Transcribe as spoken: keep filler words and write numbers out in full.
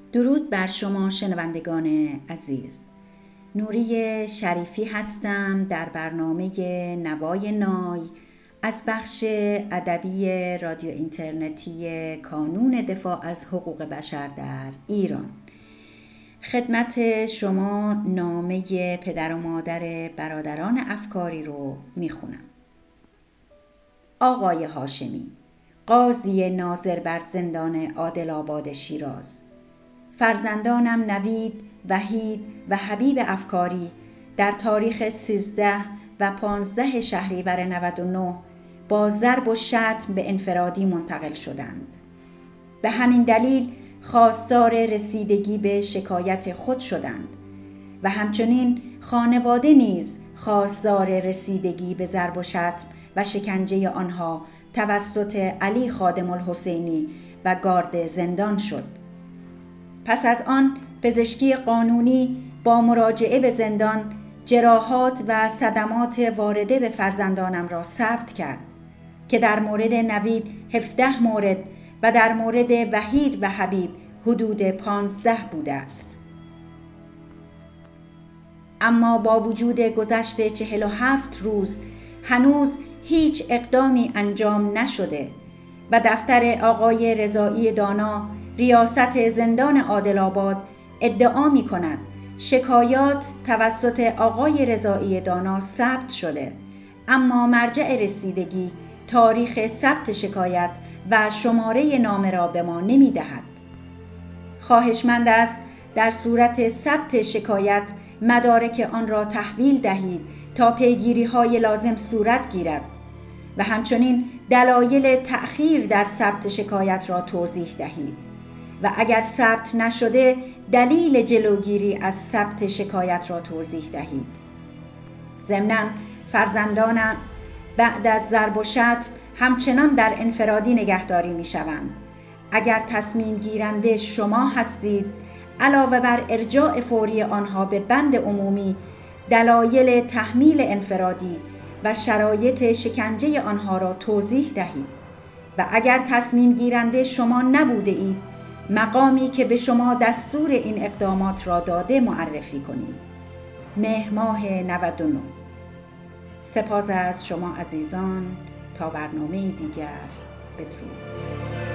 درود بر شما شنوندگان عزیز. نوری شریفی هستم در برنامه نوای نای از بخش ادبی رادیو اینترنتی کانون دفاع از حقوق بشر در ایران. خدمت شما نامه پدر و مادر برادران افکاری رو میخونم. آقای هاشمی، قاضی ناظر بر زندان عادل‌آباد شیراز، فرزندانم نوید، وحید و حبیب افکاری در تاریخ سیزده و پانزده شهریور نود و نه با ضرب و شتم به انفرادی منتقل شدند. به همین دلیل خواستار رسیدگی به شکایت خود شدند و همچنین خانواده نیز خواستار رسیدگی به ضرب و شتم و شکنجه آنها توسط علی خادم الحسینی و گارد زندان شد. پس از آن پزشکی قانونی با مراجعه به زندان جراحات و صدمات وارده به فرزندانم را ثبت کرد که در مورد نوید هفده مورد و در مورد وحید و حبیب حدود پانزده بوده است. اما با وجود گذشت چهل و هفت روز هنوز هیچ اقدامی انجام نشده و دفتر آقای رضایی دانا ریاست زندان عادل‌آباد ادعا می کند شکایات توسط آقای رضایی دانا ثبت شده، اما مرجع رسیدگی تاریخ ثبت شکایت و شماره نامه را به ما نمی دهد. خواهشمند است در صورت ثبت شکایت مدارک آن را تحویل دهید تا پیگیری های لازم صورت گیرد و همچنین دلایل تأخیر در ثبت شکایت را توضیح دهید و اگر ثبت نشده دلیل جلوگیری از ثبت شکایت را توضیح دهید. ضمناً فرزندانم بعد از ضرب و شتم همچنان در انفرادی نگهداری می شوند. اگر تصمیم گیرنده شما هستید علاوه بر ارجاع فوری آنها به بند عمومی دلایل تحمیل انفرادی و شرایط شکنجه آنها را توضیح دهید و اگر تصمیم گیرنده شما نبوده اید مقامی که به شما دستور این اقدامات را داده معرفی کنید. مهر ماه نود و نه. سپاس از شما عزیزان. تا برنامه دیگر، بدرود.